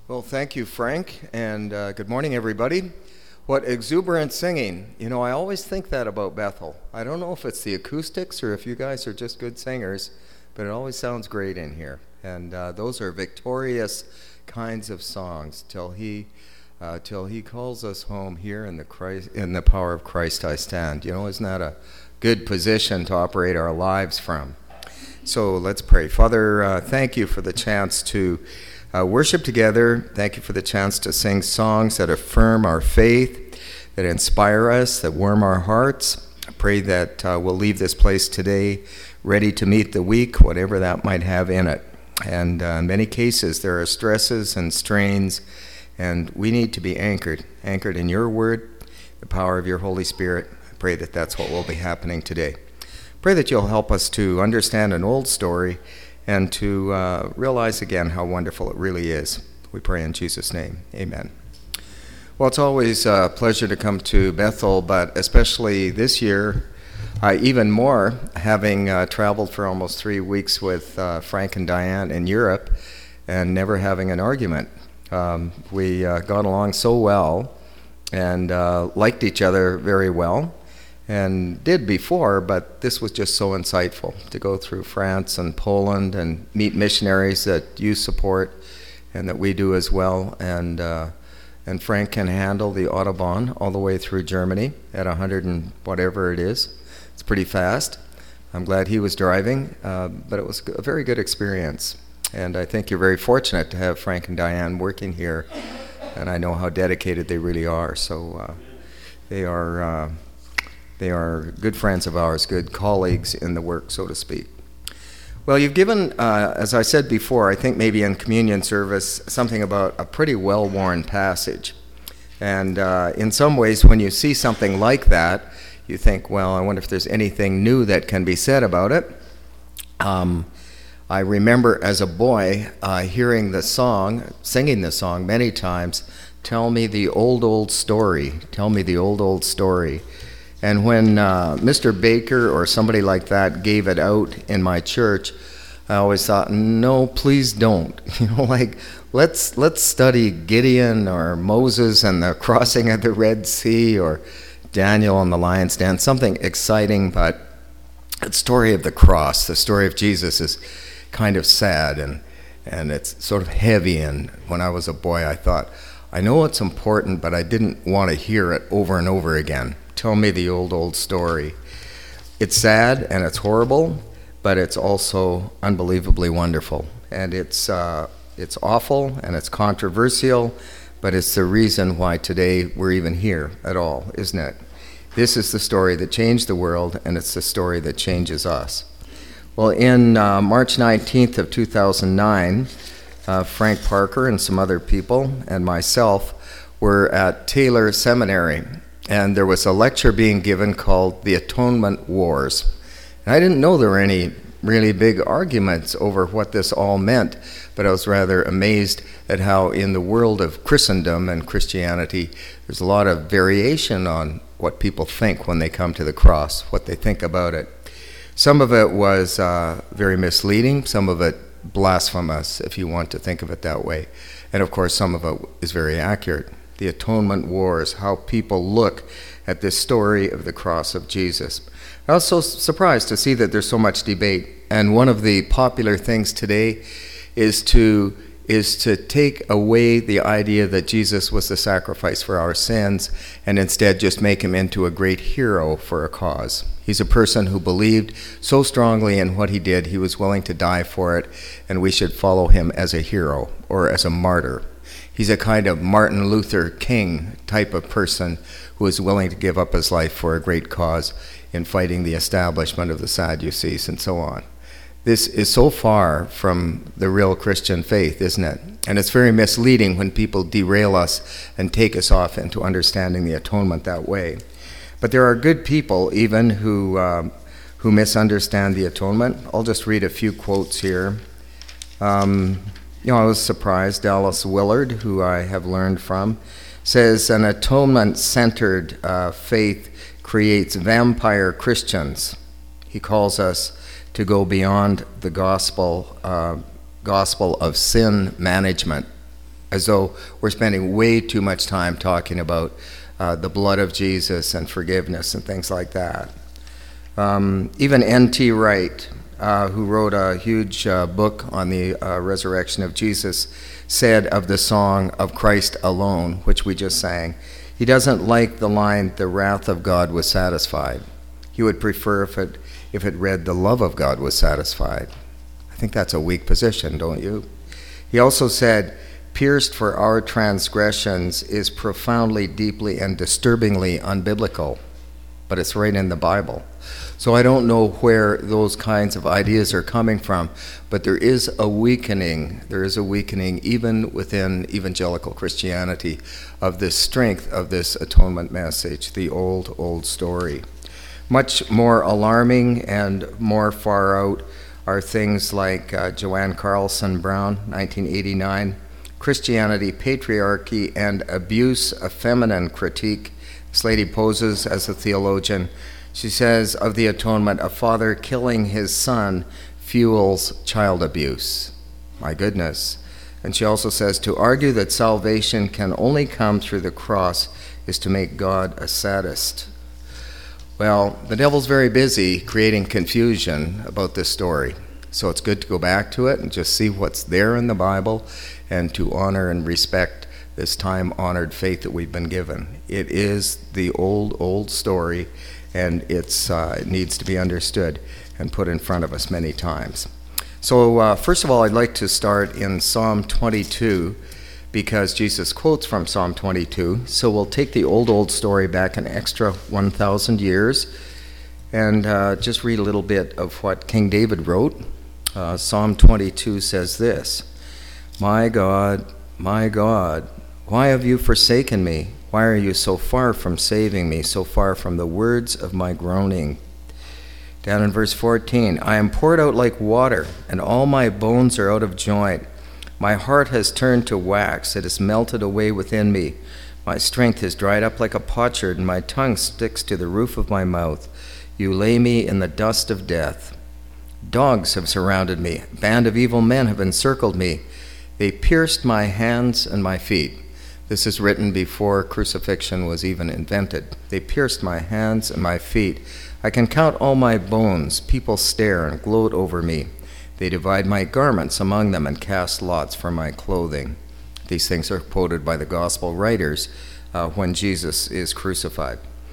Well, thank you, Frank, and good morning, everybody. What exuberant singing. You know, I always think that about Bethel. I don't know if it's the acoustics or if you guys are just good singers, but it always sounds great in here. And those are victorious kinds of songs till he calls us home. Here in the power of Christ I stand. You know, isn't that a good position to operate our lives from? So let's pray. Father, thank you for the chance to worship together. Thank you for the chance to sing songs that affirm our faith, that inspire us, that warm our hearts. I pray that we'll leave this place today ready to meet the week, whatever that might have in it. And in many cases, there are stresses and strains, and we need to be anchored in your word, the power of your Holy Spirit. I pray that that's what will be happening today. Pray that you'll help us to understand an old story and to realize again how wonderful it really is. We pray in Jesus' name. Amen. Well, it's always a pleasure to come to Bethel, but especially this year, even more, having traveled for almost 3 weeks with Frank and Diane in Europe and never having an argument. We got along so well and liked each other very well, and did before, but this was just so insightful to go through France and Poland and meet missionaries that you support and that we do as well. And Frank can handle the Autobahn all the way through Germany at 100 and whatever it is. It's pretty fast. I'm glad he was driving, but it was a very good experience. And I think you're very fortunate to have Frank and Diane working here, and I know how dedicated they really are. So they are good friends of ours, good colleagues in the work, so to speak. Well, you've given, as I said before, I think maybe in communion service, something about a pretty well-worn passage. And in some ways, when you see something like that, you think, well, I wonder if there's anything new that can be said about it. I remember as a boy hearing the song, singing the song many times, "Tell me the old story, tell me the old story." And when Mr. Baker or somebody like that gave it out in my church, I always thought, no, please don't. You know, like, let's study Gideon or Moses and the crossing of the Red Sea or Daniel and the lion's den, something exciting, but the story of the cross, the story of Jesus is kind of sad and it's sort of heavy. And when I was a boy, I thought, I know it's important, but I didn't want to hear it over and over again. Tell me the old story. It's sad and it's horrible, but it's also unbelievably wonderful. And it's awful and it's controversial, but it's the reason why today we're even here at all, isn't it? This is the story that changed the world, and it's the story that changes us. Well, in March 19th of 2009, Frank Parker and some other people and myself were at Taylor Seminary, and there was a lecture being given called The Atonement Wars. And I didn't know there were any really big arguments over what this all meant, but I was rather amazed at how in the world of Christendom and Christianity, there's a lot of variation on what people think when they come to the cross, what they think about it. Some of it was very misleading, some of it blasphemous, if you want to think of it that way. And of course, some of it is very accurate. The Atonement Wars, how people look at this story of the cross of Jesus. I was so surprised to see that there's so much debate. And one of the popular things today is to take away the idea that Jesus was the sacrifice for our sins and instead just make him into a great hero for a cause. He's a person who believed so strongly in what he did, he was willing to die for it, and we should follow him as a hero or as a martyr. He's a kind of Martin Luther King type of person who is willing to give up his life for a great cause in fighting the establishment of the Sadducees and so on. This is so far from the real Christian faith, isn't it? And it's very misleading when people derail us and take us off into understanding the atonement that way. But there are good people even who misunderstand the atonement. I'll just read a few quotes here. I was surprised. Dallas Willard, who I have learned from, says an atonement-centered faith creates vampire Christians. He calls us to go beyond the gospel of sin management. as though we're spending way too much time talking about the blood of Jesus and forgiveness and things like that. Even N.T. Wright, who wrote a huge book on the resurrection of Jesus, said of the song of Christ alone, which we just sang, he doesn't like the line, "The wrath of God was satisfied." He would prefer if it read, "The love of God was satisfied." I think that's a weak position, don't you? He also said, "Pierced for our transgressions" is profoundly, deeply, and disturbingly unbiblical, but it's right in the Bible. So I don't know where those kinds of ideas are coming from, but there is a weakening even within evangelical Christianity of the strength of this atonement message, the old story. Much more alarming and more far out are things like Joanne Carlson Brown, 1989, Christianity, Patriarchy, and Abuse, a Feminine Critique. This lady poses as a theologian. She says of the atonement, a father killing his son fuels child abuse. My goodness. And she also says, to argue that salvation can only come through the cross is to make God a sadist. Well, the devil's very busy creating confusion about this story. So it's good to go back to it and just see what's there in the Bible and to honor and respect this time-honored faith that we've been given. It is the old story, and it needs to be understood and put in front of us many times. So first of all, I'd like to start in Psalm 22, because Jesus quotes from Psalm 22. So we'll take the old story back an extra 1,000 years and just read a little bit of what King David wrote. Psalm 22 says this, my God, why have you forsaken me? Why are you so far from saving me, so far from the words of my groaning? Down in verse 14, I am poured out like water, and all my bones are out of joint. My heart has turned to wax, it has melted away within me. My strength is dried up like a potsherd, and my tongue sticks to the roof of my mouth. You lay me in the dust of death. Dogs have surrounded me, a band of evil men have encircled me. They pierced my hands and my feet. This is written before crucifixion was even invented. They pierced my hands and my feet. I can count all my bones. People stare and gloat over me. They divide my garments among them and cast lots for my clothing. These things are quoted by the gospel writers when Jesus is crucified.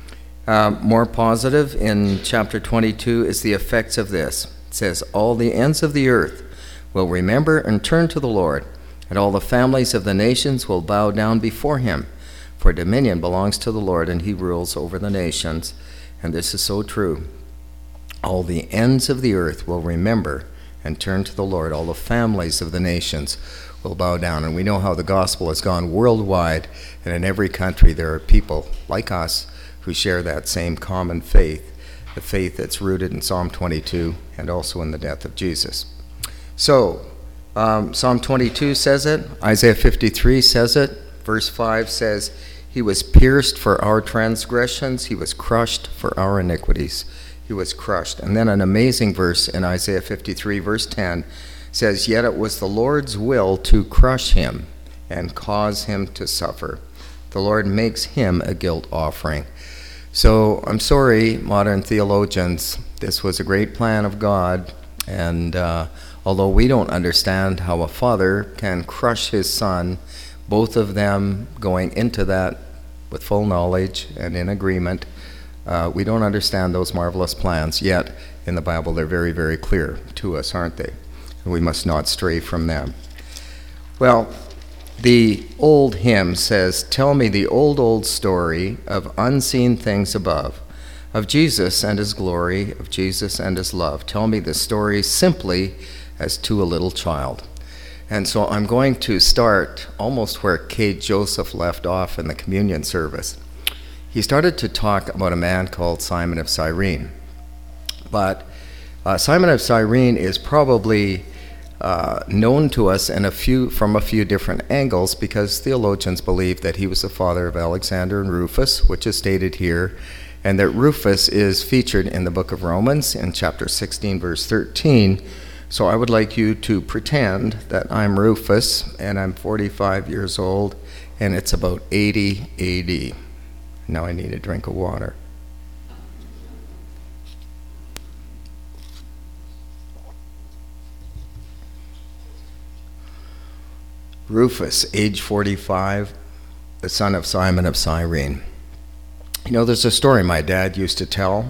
More positive in chapter 22 is the effects of this. It says, all the ends of the earth will remember and turn to the Lord, and all the families of the nations will bow down before him. For dominion belongs to the Lord, and he rules over the nations. And this is so true. All the ends of the earth will remember and turn to the Lord. All the families of the nations will bow down. And we know how the gospel has gone worldwide, and in every country there are people like us who share that same common faith, the faith that's rooted in Psalm 22 and also in the death of Jesus. So, Psalm 22 says it, Isaiah 53 says it, verse 5 says, he was pierced for our transgressions, he was crushed for our iniquities. He was crushed. And then an amazing verse in Isaiah 53, verse 10, says, yet it was the Lord's will to crush him and cause him to suffer. The Lord makes him a guilt offering. So I'm sorry, modern theologians, this was a great plan of God, and although we don't understand how a father can crush his son, both of them going into that with full knowledge and in agreement, we don't understand those marvelous plans, yet in the Bible they're very, very clear to us, aren't they? And we must not stray from them. Well, the old hymn says, tell me the old story of unseen things above, of Jesus and his glory, of Jesus and his love. Tell me the story simply as to a little child. And so I'm going to start almost where Kate Joseph left off in the communion service. He started to talk about a man called Simon of Cyrene. But Simon of Cyrene is probably known to us from a few different angles, because theologians believe that he was the father of Alexander and Rufus, which is stated here, and that Rufus is featured in the book of Romans in chapter 16, verse 13, So I would like you to pretend that I'm Rufus and I'm 45 years old and it's about 80 AD. Now I need a drink of water. Rufus, age 45, the son of Simon of Cyrene. You know, there's a story my dad used to tell.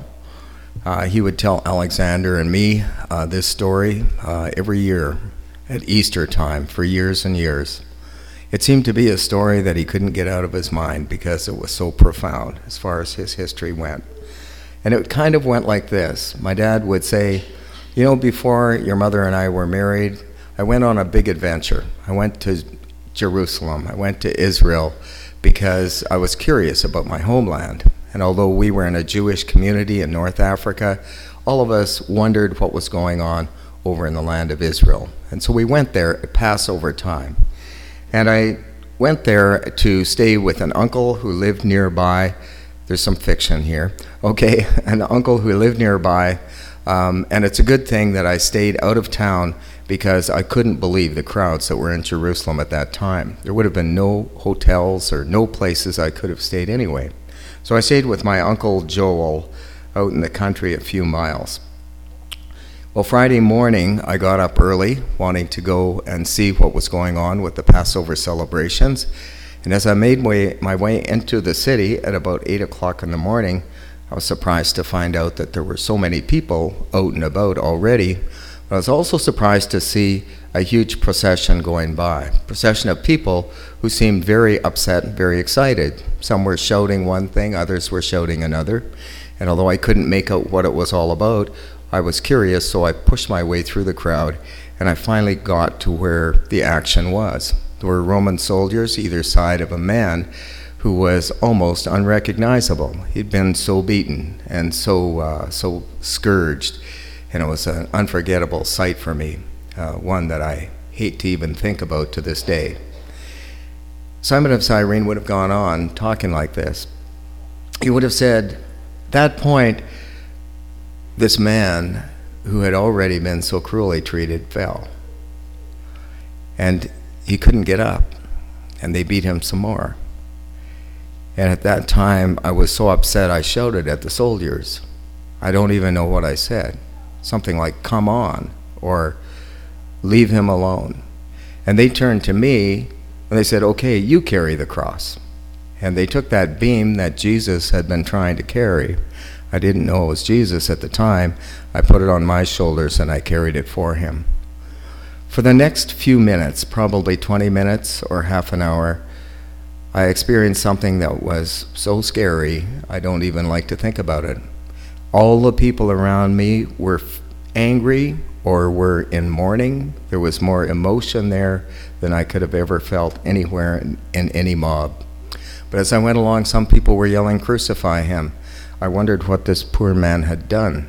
He would tell Alexander and me this story every year at Easter time for years and years. It seemed to be a story that he couldn't get out of his mind because it was so profound as far as his history went. And it kind of went like this. My dad would say, you know, before your mother and I were married, I went on a big adventure. I went to Jerusalem. I went to Israel because I was curious about my homeland. And although we were in a Jewish community in North Africa, all of us wondered what was going on over in the land of Israel. And so we went there at Passover time. And I went there to stay with an uncle who lived nearby. There's some fiction here. Okay, an uncle who lived nearby. And it's a good thing that I stayed out of town because I couldn't believe the crowds that were in Jerusalem at that time. There would have been no hotels or no places I could have stayed anyway. So I stayed with my Uncle Joel out in the country a few miles. Well, Friday morning, I got up early, wanting to go and see what was going on with the Passover celebrations. And as I made my way into the city at about 8 o'clock in the morning, I was surprised to find out that there were so many people out and about already. But I was also surprised to see a huge procession going by, a procession of people who seemed very upset and very excited. Some were shouting one thing, others were shouting another. And although I couldn't make out what it was all about, I was curious, so I pushed my way through the crowd, and I finally got to where the action was. There were Roman soldiers either side of a man who was almost unrecognizable. He'd been so beaten and so scourged, and it was an unforgettable sight for me, one that I hate to even think about to this day. Simon of Cyrene would have gone on talking like this. He would have said, at that point, this man who had already been so cruelly treated fell. And he couldn't get up, and they beat him some more. And at that time, I was so upset I shouted at the soldiers. I don't even know what I said. Something like, come on, or leave him alone. And they turned to me, and they said, okay, you carry the cross. And they took that beam that Jesus had been trying to carry. I didn't know it was Jesus at the time. I put it on my shoulders, and I carried it for him. For the next few minutes, probably 20 minutes or half an hour, I experienced something that was so scary, I don't even like to think about it. All the people around me were angry or were in mourning. There was more emotion there than I could have ever felt anywhere in any mob. But as I went along, some people were yelling, crucify him. I wondered what this poor man had done.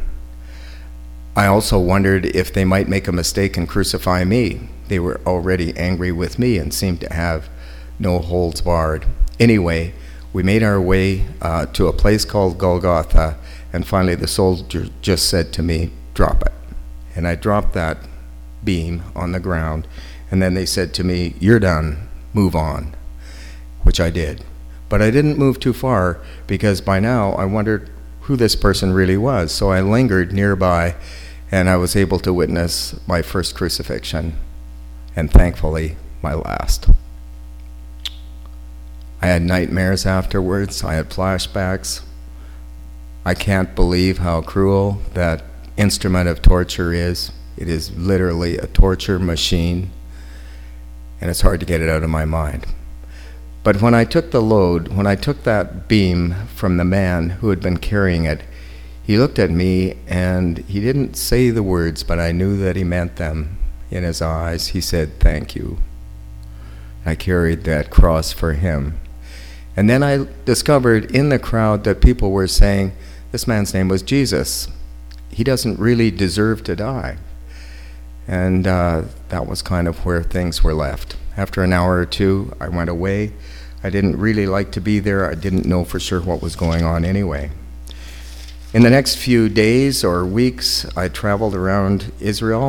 I also wondered if they might make a mistake and crucify me. They were already angry with me and seemed to have no holds barred. Anyway, we made our way to a place called Golgotha, and finally the soldier just said to me, drop it. And I dropped that beam on the ground, and then they said to me, you're done, move on, which I did. But I didn't move too far because by now I wondered who this person really was. So I lingered nearby, and I was able to witness my first crucifixion, and thankfully my last. I had nightmares afterwards. I had flashbacks. I can't believe how cruel that instrument of torture is. It is literally a torture machine, and it's hard to get it out of my mind. But when I took the load, when I took that beam from the man who had been carrying it, he looked at me and he didn't say the words, but I knew that he meant them. In his eyes, he said, thank you. I carried that cross for him. And then I discovered in the crowd that people were saying, this man's name was Jesus. He doesn't really deserve to die. And that was kind of where things were left. After an hour or two, I went away. I didn't really like to be there. I didn't know for sure what was going on anyway. In the next few days or weeks, I traveled around Israel,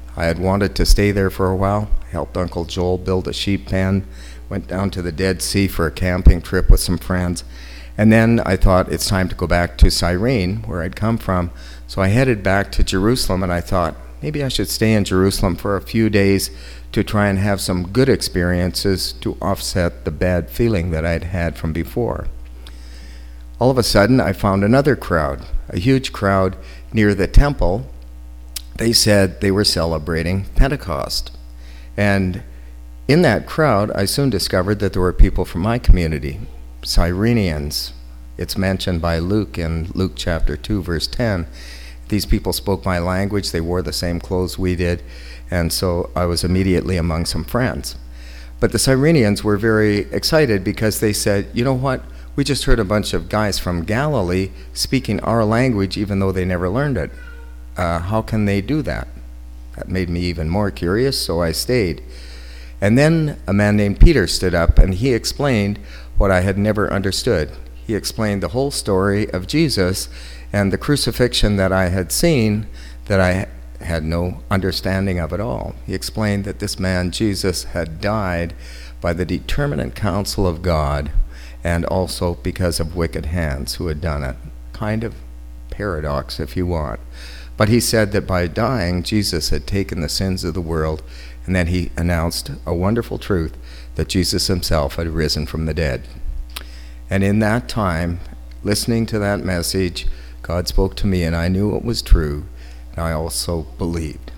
I had wanted to stay there for a while. I helped Uncle Joel build a sheep pen, went down to the Dead Sea for a camping trip with some friends. And then I thought it's time to go back to Cyrene, where I'd come from. So I headed back to Jerusalem, and I thought maybe I should stay in Jerusalem for a few days to try and have some good experiences to offset the bad feeling that I'd had from before. All of a sudden, I found another crowd, a huge crowd near the temple. They said they were celebrating Pentecost. And in that crowd, I soon discovered that there were people from my community, Cyrenians. It's mentioned by Luke in Luke chapter 2, verse 10. These people spoke my language. They wore the same clothes we did. And so I was immediately among some friends. But the Cyrenians were very excited because they said, you know what? We just heard a bunch of guys from Galilee speaking our language even though they never learned it. How can they do that? That made me even more curious, so I stayed. And then a man named Peter stood up, and he explained what I had never understood. He explained the whole story of Jesus and the crucifixion that I had seen that I had no understanding of at all. He explained that this man, Jesus, had died by the determinate counsel of God and also because of wicked hands who had done it. Kind of paradox, if you want. But he said that by dying, Jesus had taken the sins of the world, and then he announced a wonderful truth that Jesus himself had risen from the dead. And in that time, listening to that message, God spoke to me, and I knew it was true, and I also believed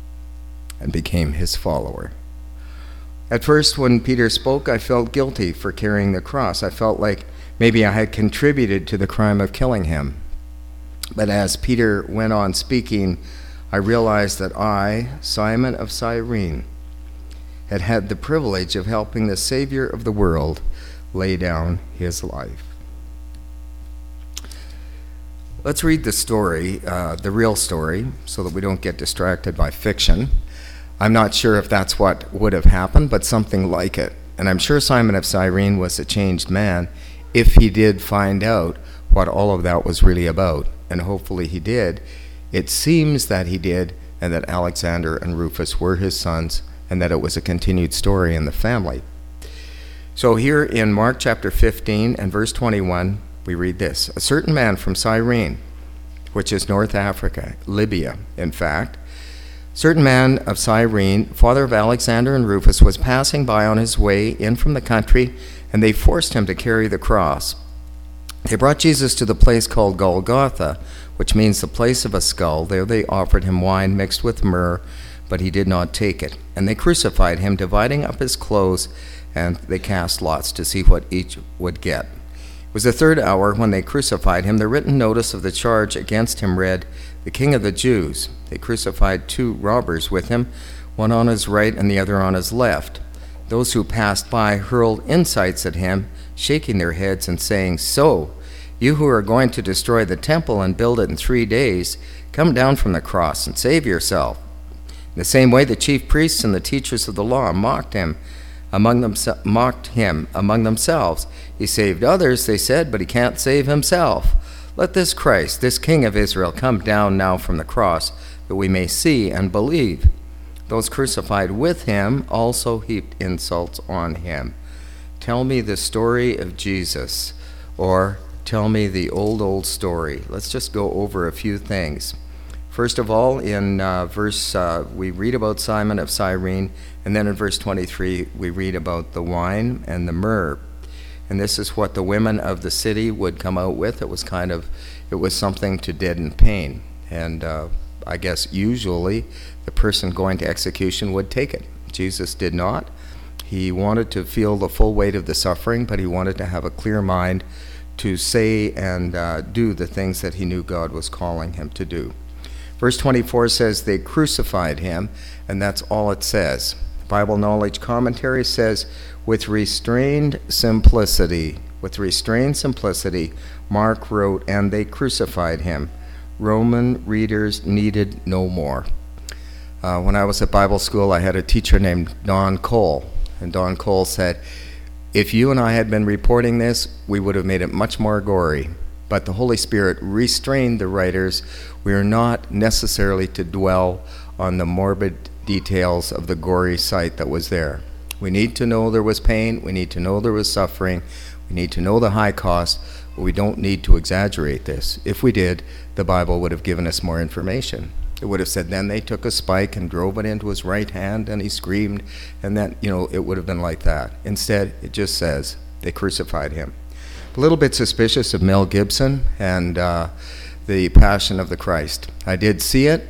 and became his follower. At first, when Peter spoke, I felt guilty for carrying the cross. I felt like maybe I had contributed to the crime of killing him. But as Peter went on speaking, I realized that I, Simon of Cyrene, had had the privilege of helping the Savior of the world lay down his life. Let's read the story, the real story, so that we don't get distracted by fiction. I'm not sure if that's what would have happened, but something like it. And I'm sure Simon of Cyrene was a changed man if he did find out what all of that was really about. And hopefully he did. It seems that he did, and that Alexander and Rufus were his sons, and that it was a continued story in the family. So here in Mark chapter 15 and verse 21, we read this. A certain man from Cyrene, which is North Africa, Libya, in fact, certain man of Cyrene, father of Alexander and Rufus, was passing by on his way in from the country, and they forced him to carry the cross. They brought Jesus to the place called Golgotha, which means the place of a skull. There they offered him wine mixed with myrrh, but he did not take it. And they crucified him, dividing up his clothes, and they cast lots to see what each would get. It was the third hour when they crucified him. The written notice of the charge against him read, "The King of the Jews." They crucified 2 robbers with him, one on his right and the other on his left. Those who passed by hurled insults at him, shaking their heads and saying, "So, you who are going to destroy the temple and build it in 3 days, come down from the cross and save yourself." In the same way, the chief priests and the teachers of the law mocked him among themselves. He saved others, they said, but he can't save himself. Let this Christ, this King of Israel, come down now from the cross, that we may see and believe. Those crucified with him also heaped insults on him. Tell me the story of Jesus, or tell me the old story. Let's just go over a few things. First of all, in we read about Simon of Cyrene, and then in verse 23, we read about the wine and the myrrh. And this is what the women of the city would come out with. It was something to deaden pain. And I guess usually the person going to execution would take it. Jesus did not. He wanted to feel the full weight of the suffering, but he wanted to have a clear mind to say and do the things that he knew God was calling him to do. Verse 24 says they crucified him, and that's all it says. Bible Knowledge Commentary says, with restrained simplicity, Mark wrote, and they crucified him. Roman readers needed no more. When I was at Bible school, I had a teacher named Don Cole, and Don Cole said, if you and I had been reporting this, we would have made it much more gory. But the Holy Spirit restrained the writers. We are not necessarily to dwell on the morbid details of the gory sight that was there. We need to know there was pain. We need to know there was suffering. We need to know the high cost, but we don't need to exaggerate this. If we did, the Bible would have given us more information. It would have said, then they took a spike and drove it into his right hand, and he screamed, and then, it would have been like that. Instead, it just says they crucified him. A little bit suspicious of Mel Gibson and the Passion of the Christ. I did see it,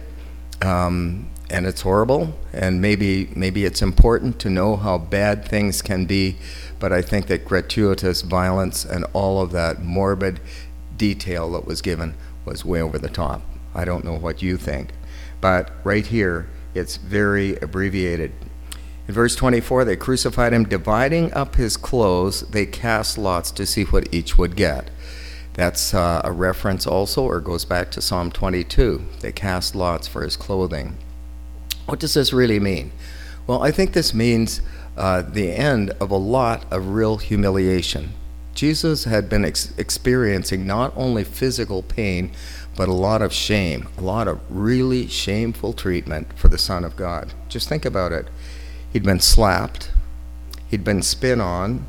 and it's horrible, and maybe it's important to know how bad things can be, but I think that gratuitous violence and all of that morbid detail that was given was way over the top. I don't know what you think, but right here, it's very abbreviated. In verse 24, they crucified him, dividing up his clothes, they cast lots to see what each would get. That's a reference also, or goes back to Psalm 22. They cast lots for his clothing. What does this really mean? Well, I think this means the end of a lot of real humiliation. Jesus had been experiencing not only physical pain, but a lot of shame, a lot of really shameful treatment for the Son of God. Just think about it. He'd been slapped. He'd been spit on.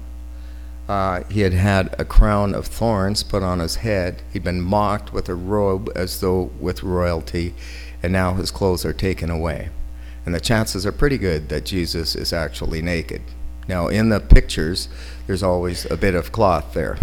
He had had a crown of thorns put on his head. He'd been mocked with a robe as though with royalty, and now his clothes are taken away. And the chances are pretty good that Jesus is actually naked. Now, in the pictures, there's always a bit of cloth there.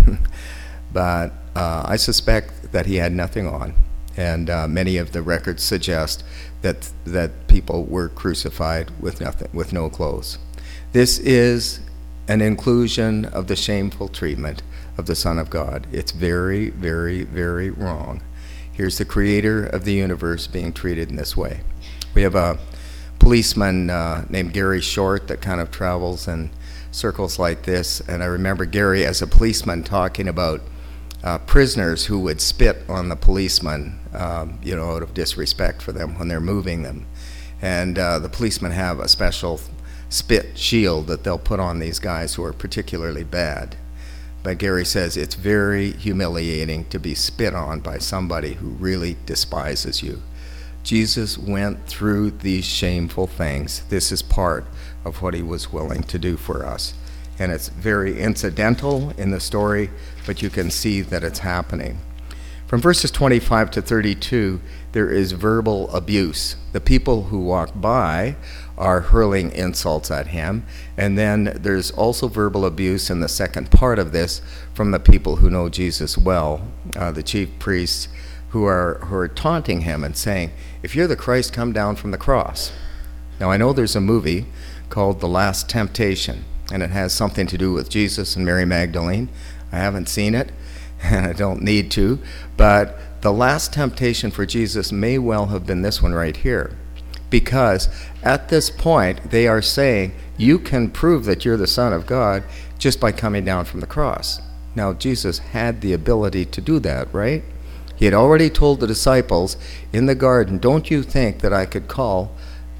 But I suspect that he had nothing on. And many of the records suggest that people were crucified with nothing, with no clothes. This is an inclusion of the shameful treatment of the Son of God. It's very, very, very wrong. Here's the creator of the universe being treated in this way. We have a policeman named Gary Short that kind of travels in circles like this, and I remember Gary as a policeman talking about prisoners who would spit on the policeman, out of disrespect for them when they're moving them. And the policemen have a special spit shield that they'll put on these guys who are particularly bad. But Gary says it's very humiliating to be spit on by somebody who really despises you. Jesus went through these shameful things. This is part of what he was willing to do for us. And it's very incidental in the story, but you can see that it's happening. From verses 25 to 32, there is verbal abuse. The people who walk by are hurling insults at him, and then there's also verbal abuse in the second part of this from the people who know Jesus well, the chief priests who are taunting him and saying, if you're the Christ, come down from the cross. Now, I know there's a movie called The Last Temptation, and it has something to do with Jesus and Mary Magdalene. I haven't seen it, and I don't need to, but the last temptation for Jesus may well have been this one right here, because at this point they are saying, you can prove that you're the Son of God just by coming down from the cross. Now, Jesus had the ability to do that, right? He had already told the disciples in the garden, don't you think that I could call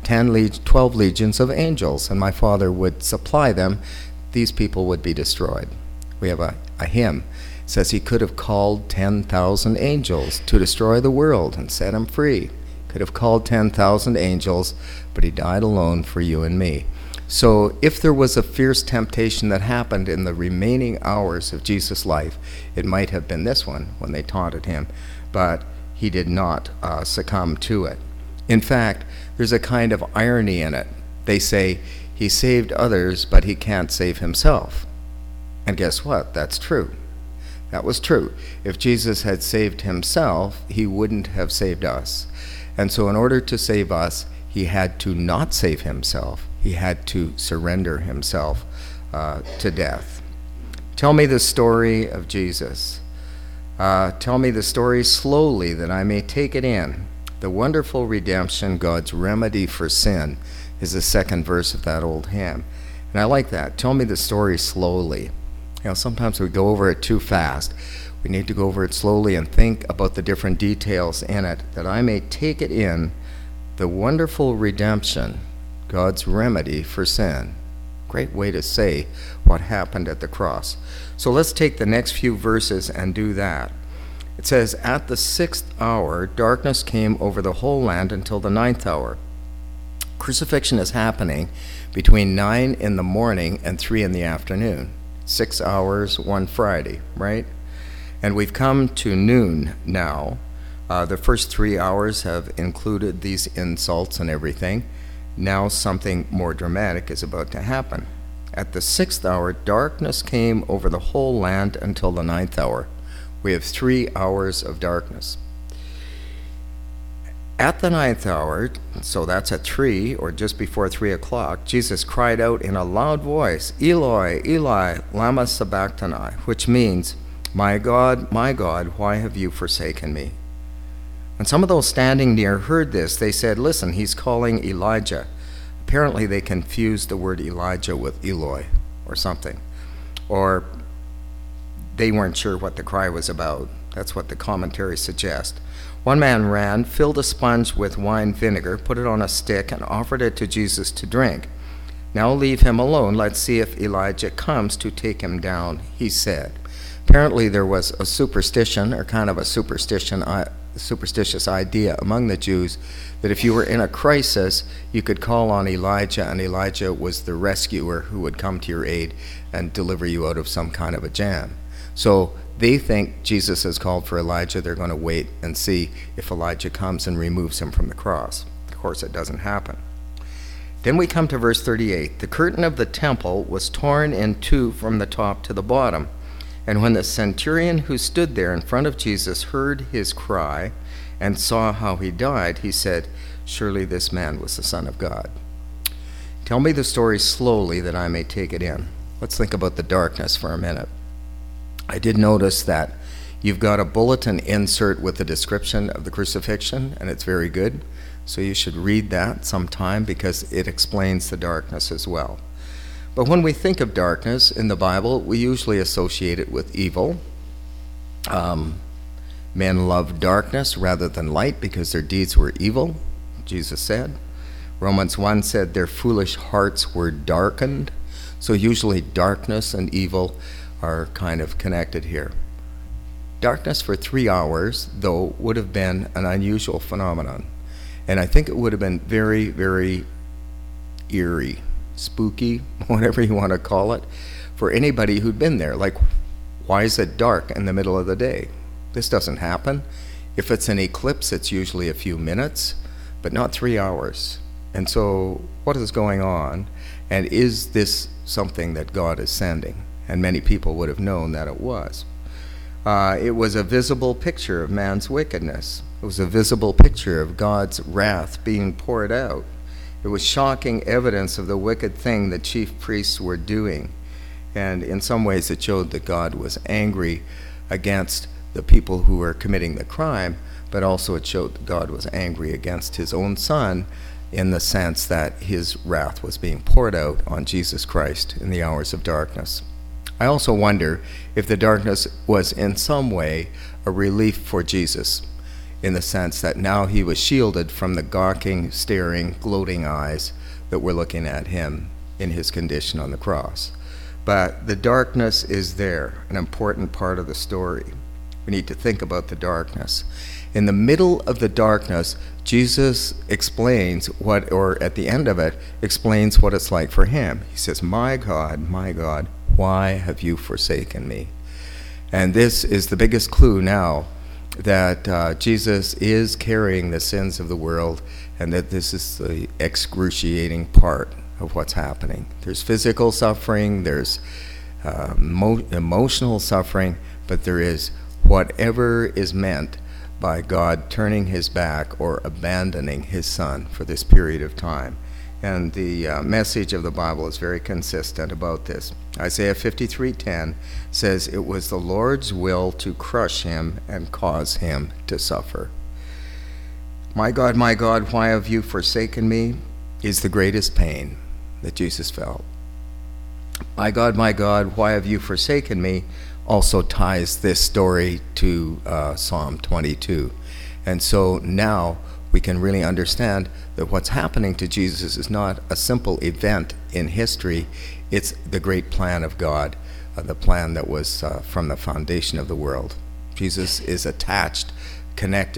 12 legions of angels, and my Father would supply them, these people would be destroyed. We have a hymn. It says he could have called 10,000 angels to destroy the world and set him free. Could have called 10,000 angels, but he died alone for you and me. So if there was a fierce temptation that happened in the remaining hours of Jesus' life, it might have been this one when they taunted him, but he did not succumb to it. In fact, there's a kind of irony in it. They say, he saved others, but he can't save himself. And guess what? That's true. That was true. If Jesus had saved himself, he wouldn't have saved us. And so in order to save us, he had to not save himself. He had to surrender himself to death. Tell me the story of Jesus. Tell me the story slowly that I may take it in. The wonderful redemption, God's remedy for sin, is the second verse of that old hymn. And I like that. Tell me the story slowly. Sometimes we go over it too fast. We need to go over it slowly and think about the different details in it, that I may take it in. The wonderful redemption, God's remedy for sin. Great way to say what happened at the cross. So let's take the next few verses and do that. It says, at the 6th hour, darkness came over the whole land until the 9th hour. Crucifixion is happening between 9 in the morning and 3 in the afternoon. 6 hours, one Friday, right? And we've come to noon now. The first 3 hours have included these insults and everything. Now something more dramatic is about to happen. At the 6th hour, darkness came over the whole land until the 9th hour. We have 3 hours of darkness. At the 9th hour, so that's at 3 or just before 3 o'clock, Jesus cried out in a loud voice, Eloi, Eli, lama sabachthani, which means, my God, why have you forsaken me? When some of those standing near heard this, they said, listen, he's calling Elijah. Apparently they confused the word Elijah with Eloi or something. Or they weren't sure what the cry was about. That's what the commentaries suggest. One man ran, filled a sponge with wine vinegar, put it on a stick, and offered it to Jesus to drink. Now leave him alone. Let's see if Elijah comes to take him down, he said. Apparently there was a superstition, or kind of a superstitious idea among the Jews, that if you were in a crisis, you could call on Elijah, and Elijah was the rescuer who would come to your aid and deliver you out of some kind of a jam. So they think Jesus has called for Elijah. They're going to wait and see if Elijah comes and removes him from the cross. Of course, it doesn't happen. Then we come to verse 38. The curtain of the temple was torn in two from the top to the bottom. And when the centurion who stood there in front of Jesus heard his cry and saw how he died, he said, surely this man was the Son of God. Tell me the story slowly that I may take it in. Let's think about the darkness for a minute. I did notice that you've got a bulletin insert with a description of the crucifixion, and it's very good. So you should read that sometime because it explains the darkness as well. But when we think of darkness in the Bible, we usually associate it with evil. Men loved darkness rather than light because their deeds were evil, Jesus said. Romans 1 said their foolish hearts were darkened. So usually darkness and evil are kind of connected here. Darkness for 3 hours, though, would have been an unusual phenomenon. And I think it would have been very, very eerie, spooky, whatever you want to call it, for anybody who'd been there. Like, why is it dark in the middle of the day? This doesn't happen. If it's an eclipse, it's usually a few minutes, but not 3 hours. And so what is going on? And is this something that God is sending? And many people would have known that it was. It was a visible picture of man's wickedness. It was a visible picture of God's wrath being poured out. It was shocking evidence of the wicked thing the chief priests were doing. And in some ways it showed that God was angry against the people who were committing the crime, but also it showed that God was angry against his own Son in the sense that his wrath was being poured out on Jesus Christ in the hours of darkness. I also wonder if the darkness was in some way a relief for Jesus, in the sense that now he was shielded from the gawking, staring, gloating eyes that were looking at him in his condition on the cross. But the darkness is there, an important part of the story. We need to think about the darkness. In the middle of the darkness, Jesus explains what, or at the end of it, explains what it's like for him. He says, my God, why have you forsaken me? And this is the biggest clue now that Jesus is carrying the sins of the world, and that this is the excruciating part of what's happening. There's physical suffering, there's emotional suffering, but there is whatever is meant by God turning his back or abandoning his Son for this period of time. And the message of the Bible is very consistent about this. Isaiah 53:10 says, it was the Lord's will to crush him and cause him to suffer. My God, why have you forsaken me? Is the greatest pain that Jesus felt. My God, why have you forsaken me? Also ties this story to Psalm 22. And so now we can really understand that what's happening to Jesus is not a simple event in history. It's the great plan of God, the plan that was from the foundation of the world. Jesus is attached, connected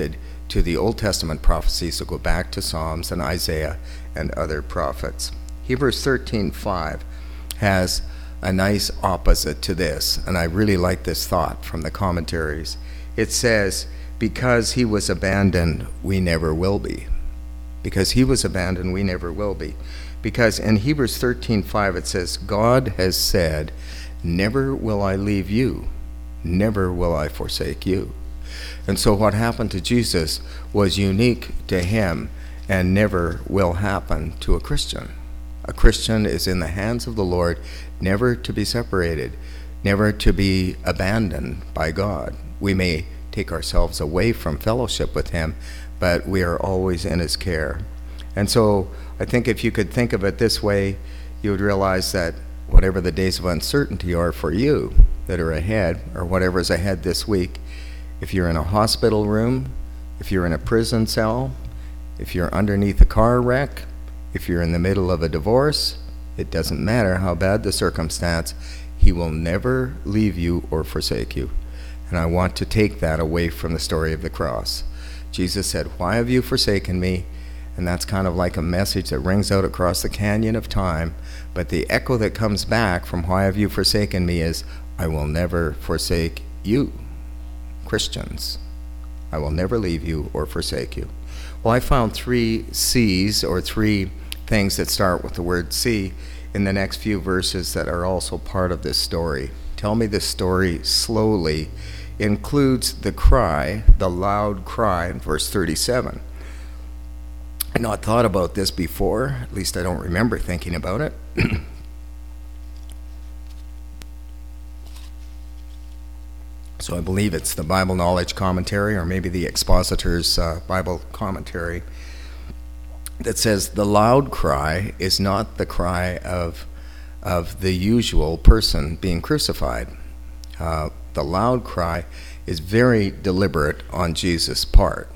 to the Old Testament prophecies that go back to Psalms and Isaiah and other prophets. Hebrews 13:5 has a nice opposite to this, and I really like this thought from the commentaries. It says, because he was abandoned, we never will be. Because he was abandoned, we never will be. Because in Hebrews 13:5 it says, God has said, never will I leave you, never will I forsake you. And so what happened to Jesus was unique to him and never will happen to a Christian. A Christian is in the hands of the Lord, never to be separated, never to be abandoned by God. We may take ourselves away from fellowship with him, but we are always in his care. And so I think if you could think of it this way, you would realize that whatever the days of uncertainty are for you that are ahead, or whatever is ahead this week, if you're in a hospital room, if you're in a prison cell, if you're underneath a car wreck, if you're in the middle of a divorce, it doesn't matter how bad the circumstance, he will never leave you or forsake you. And I want to take that away from the story of the cross. Jesus said, why have you forsaken me? And that's kind of like a message that rings out across the canyon of time. But the echo that comes back from why have you forsaken me is, I will never forsake you, Christians. I will never leave you or forsake you. Well, I found 3 C's, or 3 things that start with the word C in the next few verses that are also part of this story. Tell me this story slowly includes the cry, the loud cry in verse 37. I'd not thought about this before, at least I don't remember thinking about it. So I believe it's the Bible Knowledge Commentary, or maybe the Expositor's Bible Commentary, that says the loud cry is not the cry of the usual person being crucified. The loud cry is very deliberate on Jesus' part.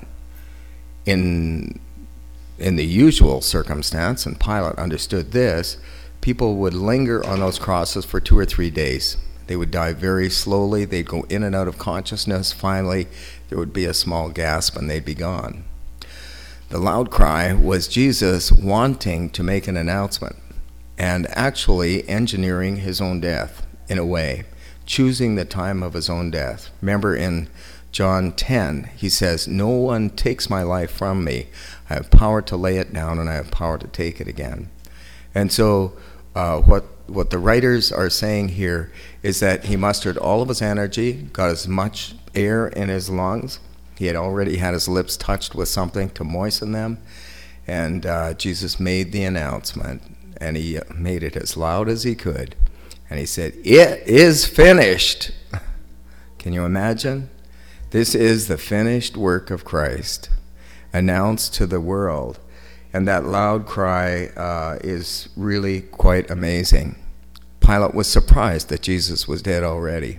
In the usual circumstance, and Pilate understood this, people would linger on those crosses for 2 or 3 days. They would die very slowly. They'd go in and out of consciousness. Finally, there would be a small gasp and they'd be gone. The loud cry was Jesus wanting to make an announcement and actually engineering his own death in a way, choosing the time of his own death. Remember in John 10, he says, no one takes my life from me. I have power to lay it down and I have power to take it again. And so what the writers are saying here is that he mustered all of his energy, got as much air in his lungs. He had already had his lips touched with something to moisten them. And Jesus made the announcement, and he made it as loud as he could. And he said, it is finished. Can you imagine? This is the finished work of Christ, announced to the world. And that loud cry is really quite amazing. Pilate was surprised that Jesus was dead already.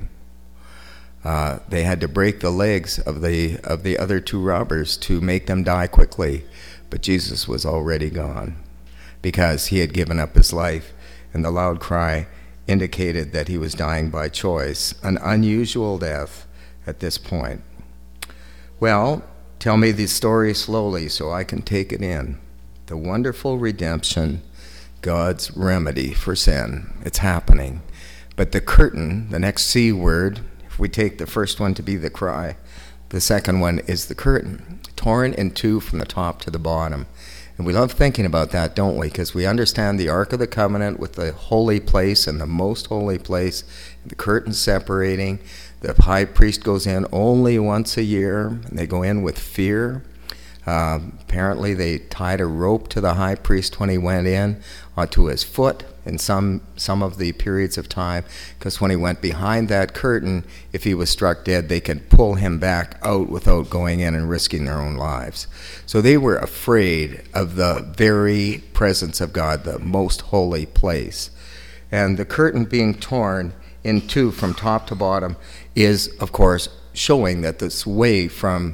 They had to break the legs of the other 2 robbers to make them die quickly. But Jesus was already gone because he had given up his life. And the loud cry indicated that he was dying by choice, an unusual death at this point. Well, tell me the story slowly so I can take it in. The wonderful redemption, God's remedy for sin. It's happening. But the curtain, the next C word, if we take the first one to be the cry, the second one is the curtain, torn in 2 from the top to the bottom. And we love thinking about that, don't we? Because we understand the Ark of the Covenant with the holy place and the most holy place, the curtain separating. The high priest goes in only once a year, and they go in with fear. Apparently they tied a rope to the high priest when he went in, to his foot in some of the periods of time, because when he went behind that curtain, if he was struck dead, they could pull him back out without going in and risking their own lives. So they were afraid of the very presence of God, the most holy place. And the curtain being torn in 2 from top to bottom is, of course, showing that this way from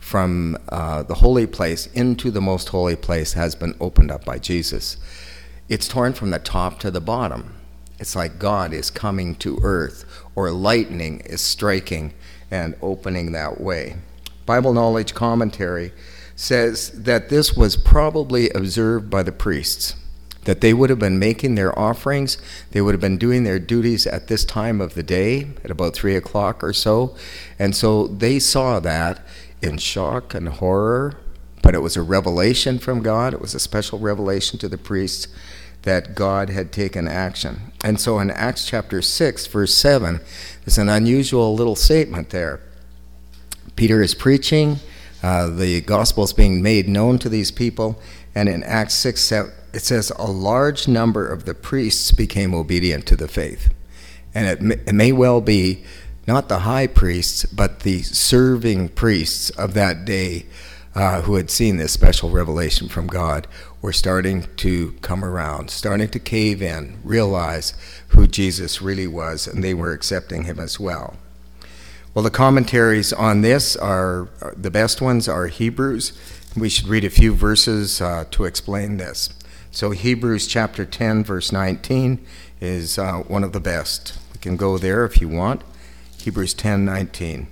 the holy place into the most holy place has been opened up by Jesus. It's torn from the top to the bottom. It's like God is coming to earth, or lightning is striking and opening that way. Bible Knowledge Commentary says that this was probably observed by the priests, that they would have been making their offerings, they would have been doing their duties at this time of the day, at about 3 o'clock or so, and so they saw that in shock and horror, but it was a revelation from God. It was a special revelation to the priests that God had taken action. And so in Acts chapter 6, verse 7, there's an unusual little statement there. Peter is preaching, the gospel is being made known to these people, and in Acts 6, it says, a large number of the priests became obedient to the faith. And it may well be not the high priests, but the serving priests of that day who had seen this special revelation from God were starting to come around, starting to cave in, realize who Jesus really was, and they were accepting him as well. Well, the commentaries on this are, the best ones are Hebrews. We should read a few verses to explain this. So Hebrews chapter 10, verse 19 is one of the best. We can go there if you want. Hebrews 10:19.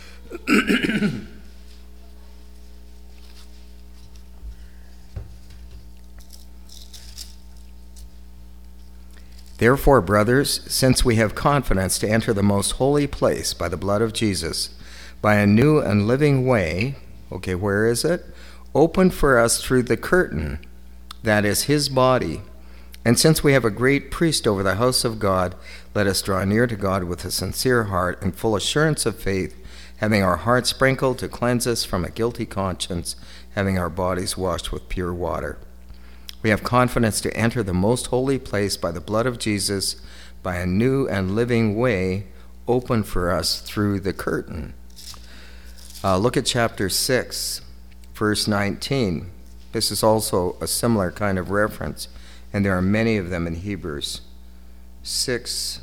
Therefore, brothers, since we have confidence to enter the most holy place by the blood of Jesus, by a new and living way, okay, where is it? Opened for us through the curtain, that is his body. And since we have a great priest over the house of God, let us draw near to God with a sincere heart and full assurance of faith, having our hearts sprinkled to cleanse us from a guilty conscience, having our bodies washed with pure water. We have confidence to enter the most holy place by the blood of Jesus, by a new and living way opened for us through the curtain. Look at chapter 6, verse 19. This is also a similar kind of reference, and there are many of them in Hebrews. 6,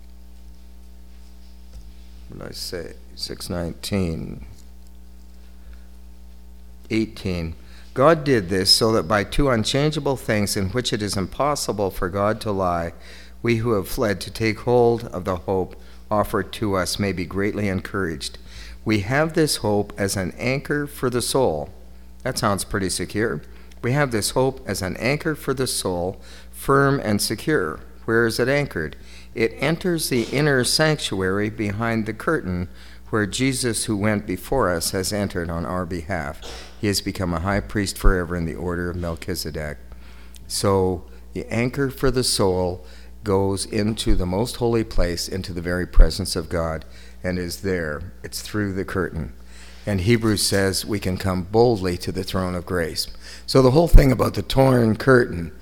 what did I say? 6:19. 18. God did this so that by two unchangeable things in which it is impossible for God to lie, we who have fled to take hold of the hope offered to us may be greatly encouraged. We have this hope as an anchor for the soul. That sounds pretty secure. We have this hope as an anchor for the soul, firm and secure. Where is it anchored? It enters the inner sanctuary behind the curtain, where Jesus, who went before us, has entered on our behalf. He has become a high priest forever in the order of Melchizedek. So the anchor for the soul goes into the most holy place, into the very presence of God, and is there. It's through the curtain. And Hebrews says we can come boldly to the throne of grace. So the whole thing about the torn curtain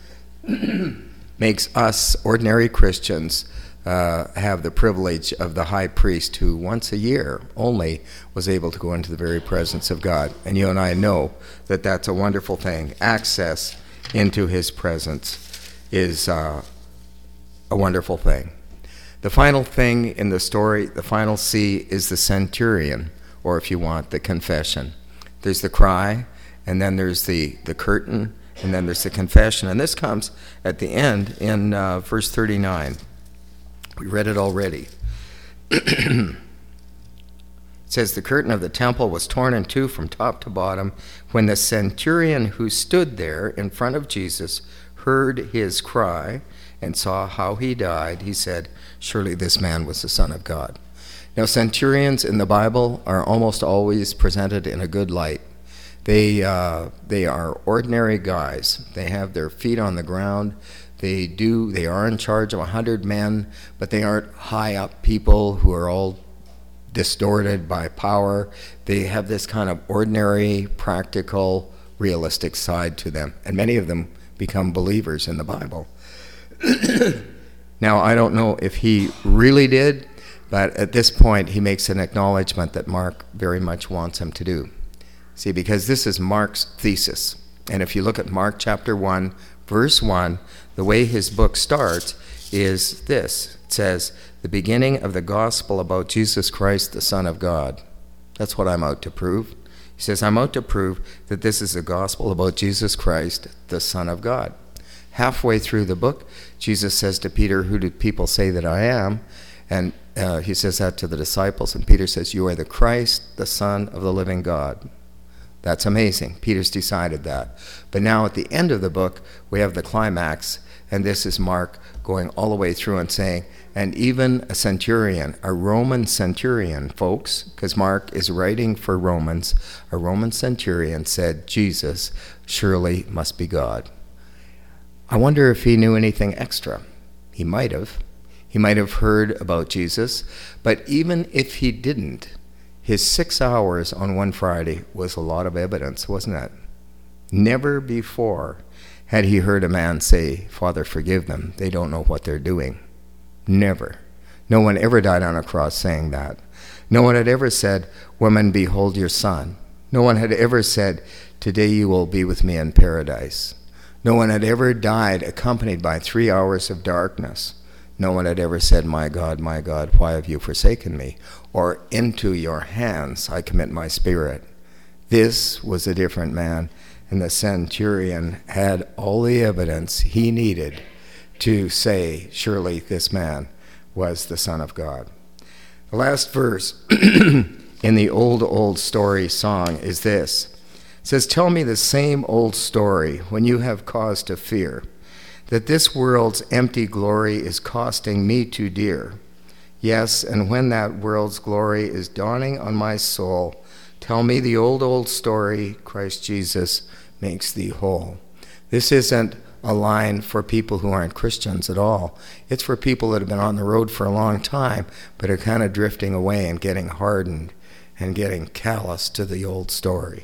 makes us, ordinary Christians, have the privilege of the high priest who once a year only was able to go into the very presence of God. And you and I know that that's a wonderful thing. Access into his presence is a wonderful thing. The final thing in the story, the final C, is the centurion, or if you want, the confession. There's the cry, and then there's the curtain, and then there's the confession. And this comes at the end in verse 39. We read it already. It says, the curtain of the temple was torn in two from top to bottom. When the centurion who stood there in front of Jesus heard his cry and saw how he died, he said, surely this man was the Son of God. Now, centurions in the Bible are almost always presented in a good light. They are ordinary guys. They have their feet on the ground. They are in charge of 100 men, but they aren't high up people who are all distorted by power. They have this kind of ordinary, practical, realistic side to them, and many of them become believers in the Bible. Now, I don't know if he really did, but at this point he makes an acknowledgement that Mark very much wants him to do. See, because this is Mark's thesis, and if you look at Mark chapter 1, verse 1, the way his book starts is this. It says, the beginning of the gospel about Jesus Christ, the Son of God. That's what I'm out to prove. He says, I'm out to prove that this is a gospel about Jesus Christ, the Son of God. Halfway through the book, Jesus says to Peter, who do people say that I am? And he says that to the disciples, and Peter says, "You are the Christ, the Son of the living God." That's amazing. Peter's decided that. But now at the end of the book, we have the climax, and this is Mark going all the way through and saying, and even a centurion, a Roman centurion, folks, because Mark is writing for Romans, a Roman centurion said, Jesus surely must be God. I wonder if he knew anything extra. He might have. He might have heard about Jesus, but even if he didn't, his 6 hours on one Friday was a lot of evidence, wasn't it? Never before had he heard a man say, Father, forgive them. They don't know what they're doing. Never. No one ever died on a cross saying that. No one had ever said, woman, behold your son. No one had ever said, today you will be with me in paradise. No one had ever died accompanied by 3 hours of darkness. No one had ever said, my God, why have you forsaken me? Or, into your hands I commit my spirit. This was a different man, and the centurion had all the evidence he needed to say, surely this man was the Son of God. The last verse in the old story song is this. It says, tell me the same old story when you have cause to fear, that this world's empty glory is costing me too dear. Yes, and when that world's glory is dawning on my soul, tell me the old story, Christ Jesus makes thee whole. This isn't a line for people who aren't Christians at all. It's for people that have been on the road for a long time, but are kind of drifting away and getting hardened and getting callous to the old story.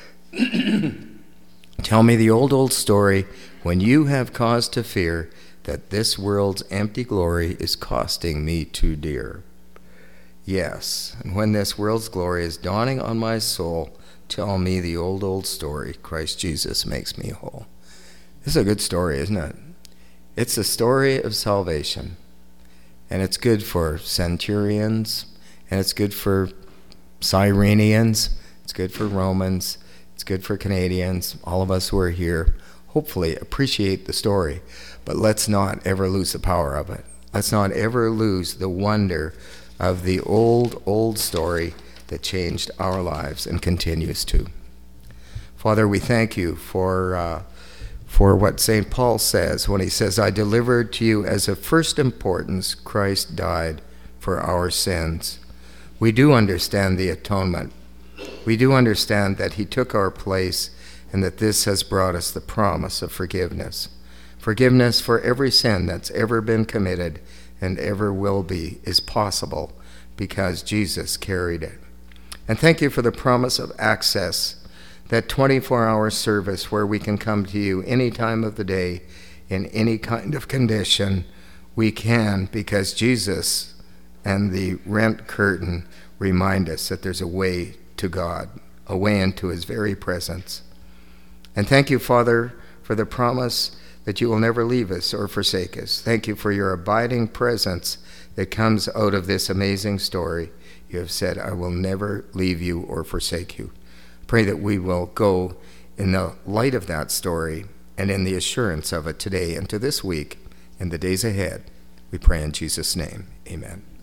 Tell me the old story when you have cause to fear that this world's empty glory is costing me too dear. Yes, and when this world's glory is dawning on my soul, tell me the old story, Christ Jesus makes me whole. This is a good story, isn't it? It's the story of salvation, and it's good for centurions, and it's good for Cyrenians, it's good for Romans, it's good for Canadians, all of us who are here. Hopefully appreciate the story, but let's not ever lose the power of it. Let's not ever lose the wonder of the old story that changed our lives and continues to. Father, we thank you for what St. Paul says when he says, I delivered to you as of first importance Christ died for our sins. We do understand the atonement. We do understand that he took our place and that this has brought us the promise of forgiveness. Forgiveness for every sin that's ever been committed and ever will be is possible because Jesus carried it. And thank you for the promise of access, that 24-hour service where we can come to you any time of the day, in any kind of condition. We can, because Jesus and the rent curtain remind us that there's a way to God, a way into his very presence. And thank you, Father, for the promise that you will never leave us or forsake us. Thank you for your abiding presence that comes out of this amazing story. You have said, I will never leave you or forsake you. Pray that we will go in the light of that story and in the assurance of it today and to this week and the days ahead. We pray in Jesus' name. Amen.